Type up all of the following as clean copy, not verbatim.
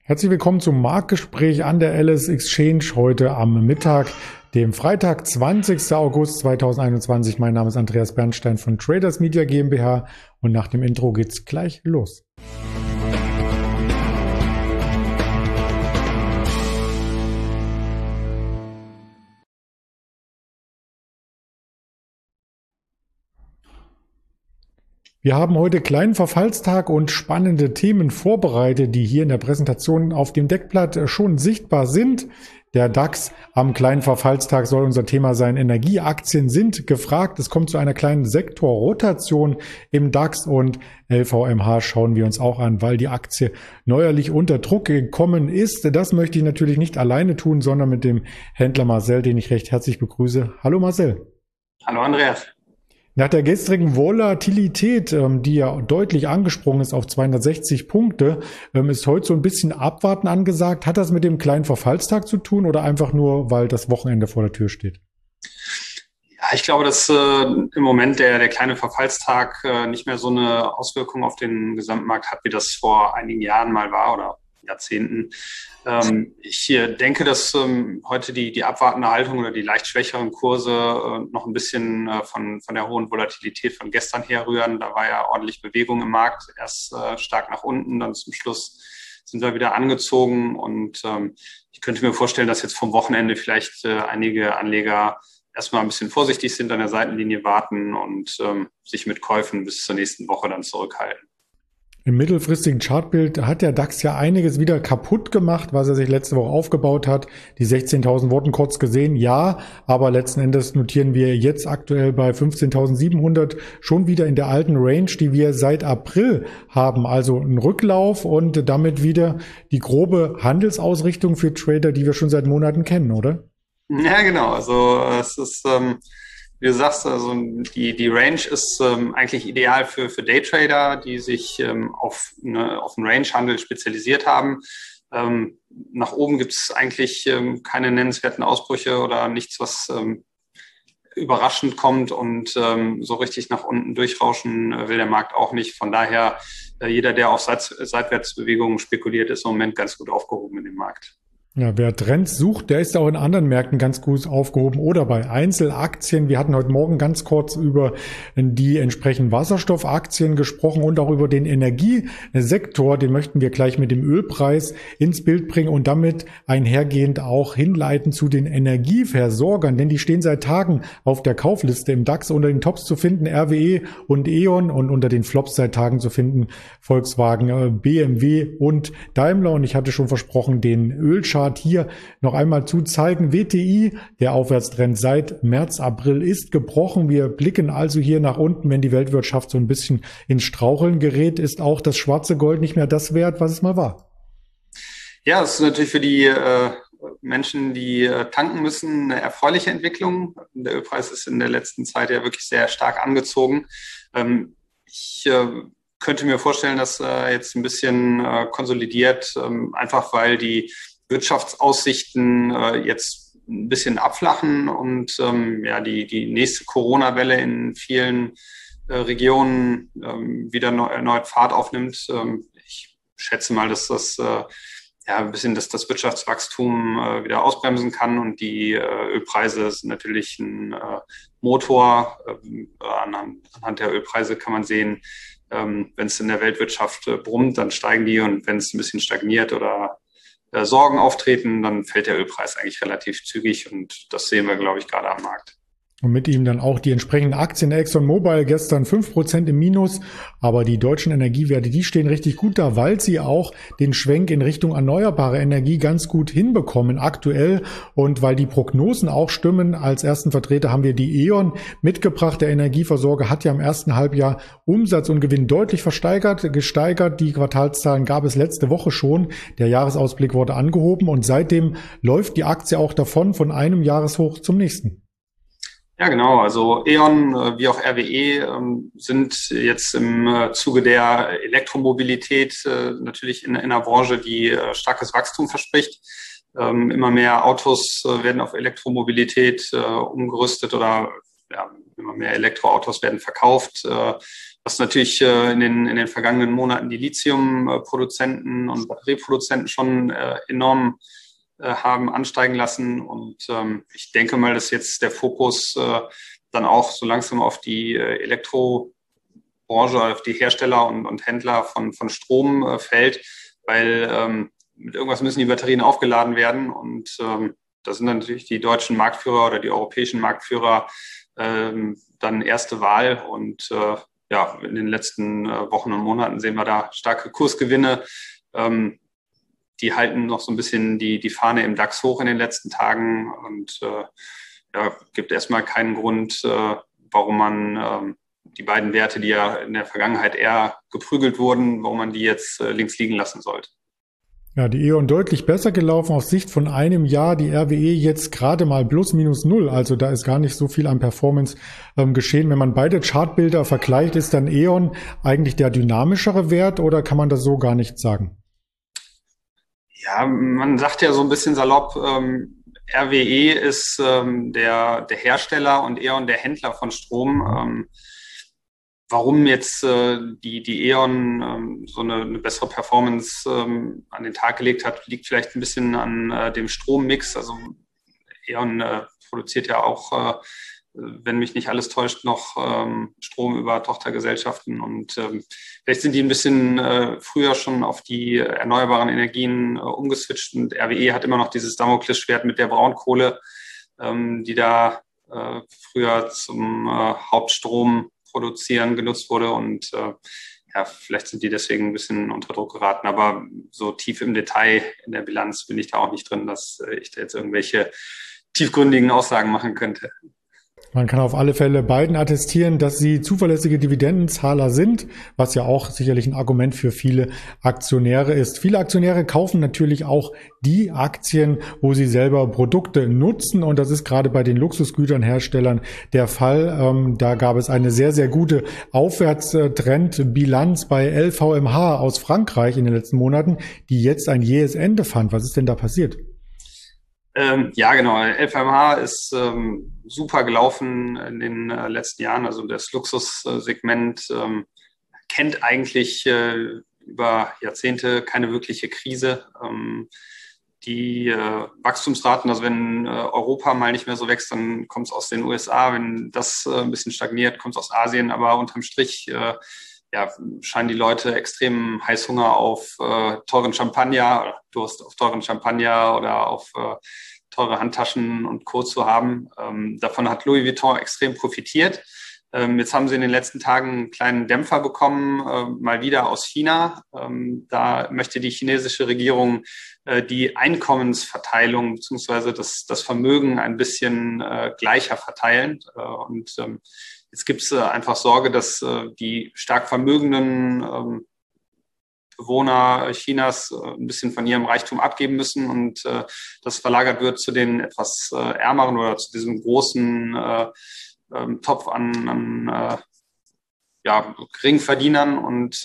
Herzlich willkommen zum Marktgespräch an der LS Exchange heute am Mittag, dem Freitag, 20. August 2021. Mein Name ist Andreas Bernstein von Traders Media GmbH und nach dem Intro geht's gleich los. Wir haben heute kleinen Verfallstag und spannende Themen vorbereitet, die hier in der Präsentation auf dem Deckblatt schon sichtbar sind. Der DAX am kleinen Verfallstag soll unser Thema sein. Energieaktien sind gefragt. Es kommt zu einer kleinen Sektorrotation im DAX und LVMH schauen wir uns auch an, weil die Aktie neuerlich unter Druck gekommen ist. Das möchte ich natürlich nicht alleine tun, sondern mit dem Händler Marcel, den ich recht herzlich begrüße. Hallo Marcel. Hallo Andreas. Nach der gestrigen Volatilität, die ja deutlich angesprungen ist auf 260 Punkte, ist heute so ein bisschen Abwarten angesagt. Hat das mit dem kleinen Verfallstag zu tun oder einfach nur, weil das Wochenende vor der Tür steht? Ja, ich glaube, dass im Moment der kleine Verfallstag nicht mehr so eine Auswirkung auf den Gesamtmarkt hat, wie das vor einigen Jahren mal war oder Jahrzehnten. Ich denke, dass heute die abwartende Haltung oder die leicht schwächeren Kurse noch ein bisschen von der hohen Volatilität von gestern herrühren. Da war ja ordentlich Bewegung im Markt, erst stark nach unten, dann zum Schluss sind wir wieder angezogen und ich könnte mir vorstellen, dass jetzt vom Wochenende vielleicht einige Anleger erstmal ein bisschen vorsichtig sind, an der Seitenlinie warten und sich mit Käufen bis zur nächsten Woche dann zurückhalten. Im mittelfristigen Chartbild hat der DAX ja einiges wieder kaputt gemacht, was er sich letzte Woche aufgebaut hat. Die 16.000 wurden kurz gesehen, ja, aber letzten Endes notieren wir jetzt aktuell bei 15.700 schon wieder in der alten Range, die wir seit April haben. Also ein Rücklauf und damit wieder die grobe Handelsausrichtung für Trader, die wir schon seit Monaten kennen, oder? Ja, genau. Also es ist wie du sagst, also die Range ist eigentlich ideal für Daytrader, die sich auf einen Range-Handel spezialisiert haben. Nach oben gibt es eigentlich keine nennenswerten Ausbrüche oder nichts, was überraschend kommt und so richtig nach unten durchrauschen will der Markt auch nicht. Von daher, jeder, der auf Seitwärtsbewegungen spekuliert, ist im Moment ganz gut aufgehoben in dem Markt. Ja, wer Trends sucht, der ist auch in anderen Märkten ganz gut aufgehoben oder bei Einzelaktien. Wir hatten heute Morgen ganz kurz über die entsprechenden Wasserstoffaktien gesprochen und auch über den Energiesektor. Den möchten wir gleich mit dem Ölpreis ins Bild bringen und damit einhergehend auch hinleiten zu den Energieversorgern, denn die stehen seit Tagen auf der Kaufliste im DAX. Unter den Tops zu finden RWE und E.ON und unter den Flops seit Tagen zu finden Volkswagen, BMW und Daimler. Und ich hatte schon versprochen, den Ölchart hier noch einmal zu zeigen. WTI, der Aufwärtstrend seit März, April ist gebrochen. Wir blicken also hier nach unten, wenn die Weltwirtschaft so ein bisschen ins Straucheln gerät, ist auch das schwarze Gold nicht mehr das wert, was es mal war. Ja, das ist natürlich für die Menschen, die tanken müssen, eine erfreuliche Entwicklung. Der Ölpreis ist in der letzten Zeit ja wirklich sehr stark angezogen. Ich könnte mir vorstellen, dass jetzt ein bisschen konsolidiert, einfach weil die Wirtschaftsaussichten jetzt ein bisschen abflachen und die nächste Corona-Welle in vielen Regionen wieder erneut Fahrt aufnimmt. Ich schätze mal, dass das ein bisschen das Wirtschaftswachstum wieder ausbremsen kann und die Ölpreise sind natürlich ein Motor. Anhand der Ölpreise kann man sehen, wenn es in der Weltwirtschaft brummt, dann steigen die und wenn es ein bisschen stagniert oder Sorgen auftreten, dann fällt der Ölpreis eigentlich relativ zügig und das sehen wir, glaube ich, gerade am Markt. Und mit ihm dann auch die entsprechenden Aktien. ExxonMobil gestern 5% im Minus, aber die deutschen Energiewerte, die stehen richtig gut da, weil sie auch den Schwenk in Richtung erneuerbare Energie ganz gut hinbekommen aktuell und weil die Prognosen auch stimmen. Als ersten Vertreter haben wir die E.ON mitgebracht. Der Energieversorger hat ja im ersten Halbjahr Umsatz und Gewinn deutlich gesteigert. Die Quartalszahlen gab es letzte Woche schon. Der Jahresausblick wurde angehoben und seitdem läuft die Aktie auch davon von einem Jahreshoch zum nächsten. Ja, genau. Also E.ON wie auch RWE sind jetzt im Zuge der Elektromobilität natürlich in einer Branche, die starkes Wachstum verspricht. Immer mehr Autos werden auf Elektromobilität umgerüstet oder immer mehr Elektroautos werden verkauft, was natürlich in den vergangenen Monaten die Lithiumproduzenten und Batterieproduzenten schon enorm haben ansteigen lassen. Und ich denke mal, dass jetzt der Fokus dann auch so langsam auf die Elektrobranche, auf die Hersteller und Händler von Strom fällt, weil mit irgendwas müssen die Batterien aufgeladen werden. Und da sind dann natürlich die deutschen Marktführer oder die europäischen Marktführer dann erste Wahl. Und in den letzten Wochen und Monaten sehen wir da starke Kursgewinne. Die halten noch so ein bisschen die Fahne im DAX hoch in den letzten Tagen und gibt erstmal keinen Grund, warum man die beiden Werte, die ja in der Vergangenheit eher geprügelt wurden, warum man die jetzt links liegen lassen sollte. Ja, die E.ON deutlich besser gelaufen aus Sicht von einem Jahr, die RWE jetzt gerade mal plus minus null, also da ist gar nicht so viel an Performance geschehen. Wenn man beide Chartbilder vergleicht, ist dann E.ON eigentlich der dynamischere Wert oder kann man das so gar nicht sagen? Ja, man sagt ja so ein bisschen salopp, RWE ist der Hersteller und E.ON der Händler von Strom. Warum jetzt die E.ON so eine bessere Performance an den Tag gelegt hat, liegt vielleicht ein bisschen an dem Strommix. Also E.ON produziert ja auch, wenn mich nicht alles täuscht, noch Strom über Tochtergesellschaften. Und vielleicht sind die ein bisschen früher schon auf die erneuerbaren Energien umgeswitcht. Und RWE hat immer noch dieses Damoklesschwert mit der Braunkohle, die da früher zum Hauptstrom produzieren genutzt wurde und vielleicht sind die deswegen ein bisschen unter Druck geraten, aber so tief im Detail in der Bilanz bin ich da auch nicht drin, dass ich da jetzt irgendwelche tiefgründigen Aussagen machen könnte. Man kann auf alle Fälle beiden attestieren, dass sie zuverlässige Dividendenzahler sind, was ja auch sicherlich ein Argument für viele Aktionäre ist. Viele Aktionäre kaufen natürlich auch die Aktien, wo sie selber Produkte nutzen und das ist gerade bei den Luxusgüternherstellern der Fall. Da gab es eine sehr, sehr gute Aufwärtstrendbilanz bei LVMH aus Frankreich in den letzten Monaten, die jetzt ein jähes Ende fand. Was ist denn da passiert? Ja, genau. LVMH ist super gelaufen in den letzten Jahren. Also das Luxussegment kennt eigentlich über Jahrzehnte keine wirkliche Krise. Die Wachstumsraten, also wenn Europa mal nicht mehr so wächst, dann kommt es aus den USA. Wenn das ein bisschen stagniert, kommt es aus Asien. Aber unterm Strich scheinen die Leute extrem Heißhunger auf teuren Champagner, Durst auf teuren Champagner oder auf teure Handtaschen und Co. zu haben. Davon hat Louis Vuitton extrem profitiert. Jetzt haben sie in den letzten Tagen einen kleinen Dämpfer bekommen, mal wieder aus China. Da möchte die chinesische Regierung die Einkommensverteilung bzw. das Vermögen ein bisschen gleicher verteilen. Und jetzt gibt es einfach Sorge, dass die stark vermögenden Bewohner Chinas ein bisschen von ihrem Reichtum abgeben müssen und das verlagert wird zu den etwas ärmeren oder zu diesem großen Topf an Geringverdienern. Und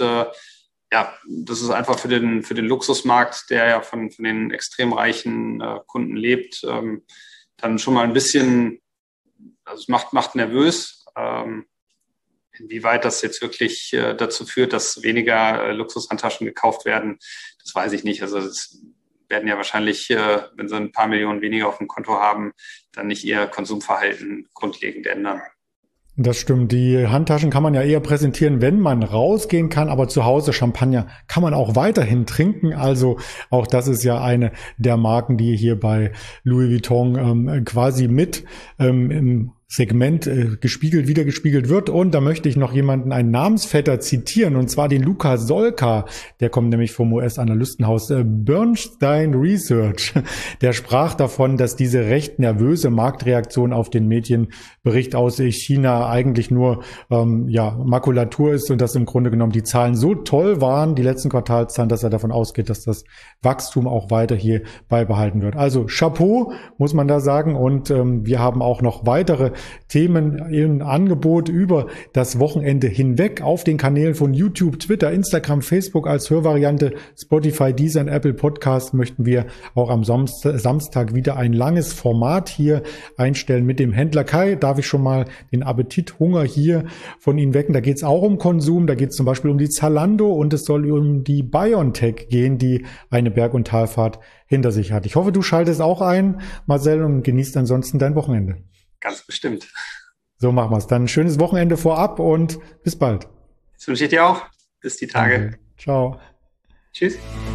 das ist einfach für den Luxusmarkt, der ja von den extrem reichen Kunden lebt, dann schon mal ein bisschen, also es macht nervös. Inwieweit das jetzt wirklich dazu führt, dass weniger Luxushandtaschen gekauft werden, das weiß ich nicht. Also es werden ja wahrscheinlich, wenn sie ein paar Millionen weniger auf dem Konto haben, dann nicht ihr Konsumverhalten grundlegend ändern. Das stimmt. Die Handtaschen kann man ja eher präsentieren, wenn man rausgehen kann, aber zu Hause Champagner kann man auch weiterhin trinken. Also auch das ist ja eine der Marken, die hier bei Louis Vuitton quasi mit im Segment wiedergespiegelt wird. Und da möchte ich noch einen Namensvetter zitieren, und zwar den Luca Solka. Der kommt nämlich vom US-Analystenhaus Bernstein Research. Der sprach davon, dass diese recht nervöse Marktreaktion auf den Medienbericht aus China eigentlich nur Makulatur ist und dass im Grunde genommen die Zahlen so toll waren, die letzten Quartalszahlen, dass er davon ausgeht, dass das Wachstum auch weiter hier beibehalten wird. Also Chapeau, muss man da sagen. Und wir haben auch noch weitere Themen im Angebot über das Wochenende hinweg auf den Kanälen von YouTube, Twitter, Instagram, Facebook als Hörvariante, Spotify, Deezer und Apple Podcast möchten wir auch am Samstag wieder ein langes Format hier einstellen mit dem Händler Kai. Darf ich schon mal den Appetit, Hunger hier von Ihnen wecken? Da geht es auch um Konsum, da geht es zum Beispiel um die Zalando und es soll um die BioNTech gehen, die eine Berg- und Talfahrt hinter sich hat. Ich hoffe, du schaltest auch ein, Marcel, und genießt ansonsten dein Wochenende. Ganz bestimmt. So machen wir es. Dann ein schönes Wochenende vorab und bis bald. Das wünsche ich dir auch. Bis die Tage. Danke. Ciao. Tschüss.